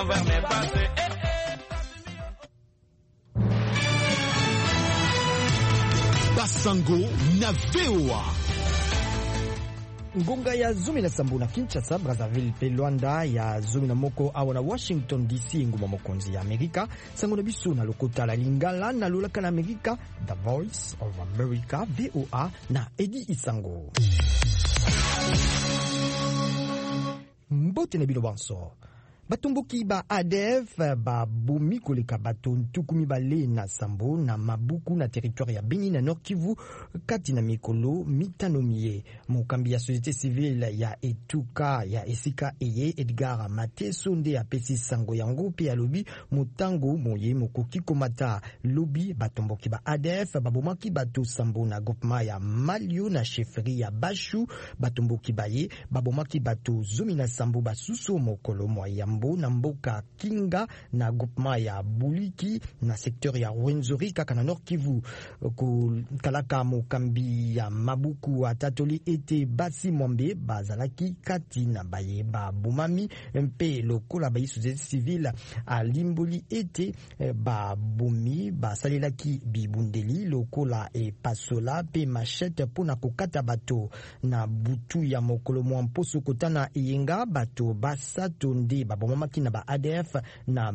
vers mes passés. Basango na VOA. Ngonga ya zumi na sambu na Kinshasa, Brazzaville pe Luanda ya zumi na moko awa na Washington DC nguma mokonzi ya Amerika. Sango na biso na lokota la lingala na lolaka na Amerika, The Voice of America, VOA na Edi Isango. Mbote na bilo banso. Batumbuki ba ADF ba bumi koleka bato ntukumi bale na sambo na mabuku na territoire ya Beni na Nord Kivu kati na mikolo mitanomie. Mokambi ya société civile ya etuka ya esika eye Edgar Mateso nde apesi sango yango pe alobi motango moye mokoki komata lobi batumbuki ba ADF babomaki bato sambo na groupement ya Malio na chefferie ya Bashu. Batumbuki baye babomaki bato zomi na sambo basusu mokolo moya na mboka Kinga na groupement ya Buliki na secteur ya Rwenzori kaka na Nord Kivu. Kalaka mokambi ya mabuku atatoli ete basi mwambe bazalaki kati na baye ba bumami mpe lokola ba société civile alimboli ete ba bumi basalelaki bibundeli lokola e pasola pe machette pona kokata bato na butu ya mokolo mwa mposo kotana eyenga bato basatonde babomamaki na ba ADF na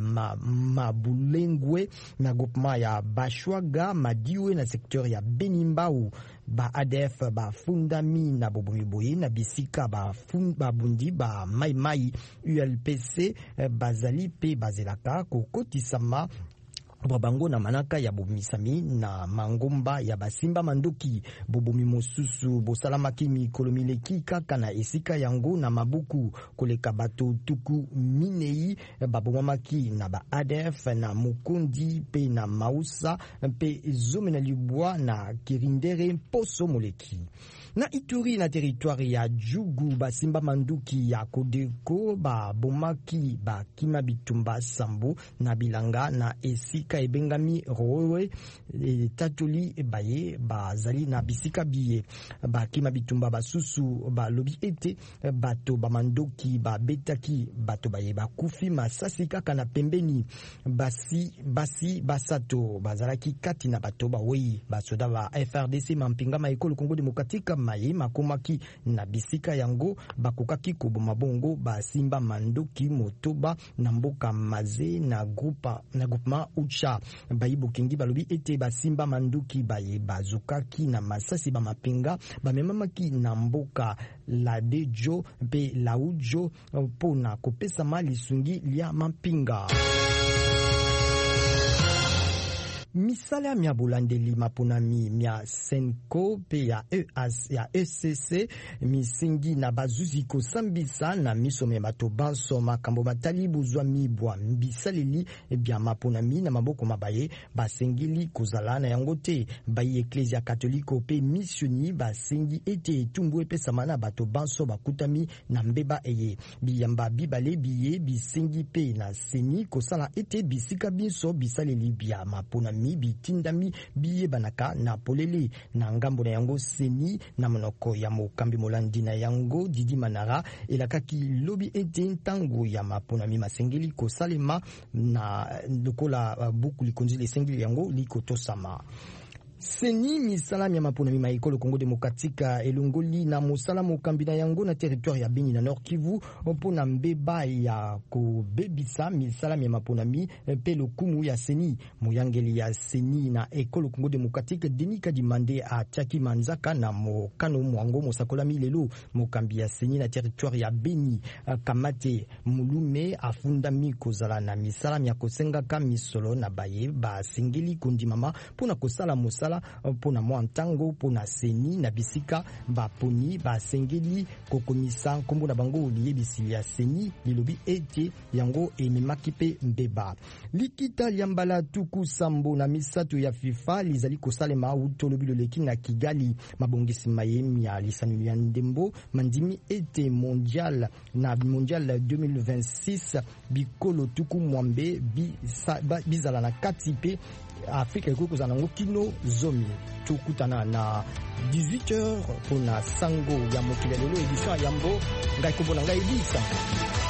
mabulengwe na groupement ya Bashwaga Madiwe na secteur ya Benimbau. Ba ADF ba fundami na bobomiboye na bisika ba bundi ba mai ULPC bazali pe bazelaka kokotisama Brabango na manaka ya bomisami na mangomba ya basimba mandoki bobomi mosusu bosalamaki mikolo mileki kaka na esika yango na mabuku koleka bato tuku minei babomamaki na ba ADF na Mukundi pe na Mausa pe zome na Libwa na Kirindere poso moleki. Na Ituri na territoire ya Jugu basimba manduki ya Kodeko babomaki ba Kima Bitumba Sambo na Bilanga na esika ebengami rowe tatoli baye bazali na bisika biye bakima bitumba basusu balobi ete bato bamandoki babetaki bato baye bakufi masasi kaka na pembeni basi basato bazalaki kati na bato bawei basoda ba FRDC mampinga maekolo Kongo Demokratika maye makomaki na bisika yango bakokaki koboma bongo basimba mandoki motoba na mboka maze na groupement Ucha bayibo kingi balobi ete basimba manduki baye bazukaki na masasi ba mapinga bamemamaki na mboka la dejo pe laujo pona kopesa mali sungi lia mapinga. Misala mia bolandeli maponami mia Senko pe ya ECC misingi na bazuzi ko sambisa na misome bato banso makambo matali buzwa mibwa mbisaleli bia maponami na maboko mabaye basengili kozala na yango te bayi Ecclesia Catholique pe missioni basengi ete etumbu epesa mana bato banso bakutami na mbeba eye biyamba bibale biye bisengi pe na seni kosala ete bisika binso bisaleli bia maponami bitindami biye banaka na polele na ngambo na yango seni na monoko ya mokambi molandi na yango Didi Manara elakaki lobi ete ntango ya maponami masengeli kosalema na lokola buku likonzi sengeli yango likotosama. Seni misalami ya maponami maekolo Kongo Demokratika elongoli na mosala mokambi na yango na territoire ya Beni na Nord Kivu mpona mbeba ya kobebisa misalami ya maponami pe lokumu ya seni moyangeli ya seni na ekolo Kongo Demokratika Denika Dimande a Tchaki Manzaka na mokano mwango mosakolami lelo mokambi ya seni na territoire ya Beni Kamate Mulume afundami kozala na misalami ya kosengaka misolo na baye basengeli kondimama mpona kosala mosala pona mwantango pona seni na bisika baponi basengeli kokomisa nkombo na bango liyebisi ya seni lilobi ete yango ememaki pe mbeba likita liambala tuku sambo na misato ya FIFA lizali kosalema utolobi loleki na Kigali mabongisi mayemi ya lisanu ya ndembo mandimi ete mondial 2026 bikolo tuku mwambe bizala na kati pe Afrika ekuko zanango kino zomi tukutana na 18h pona sango ya mokili lelo edition yambo ngai kombola ngai bisa.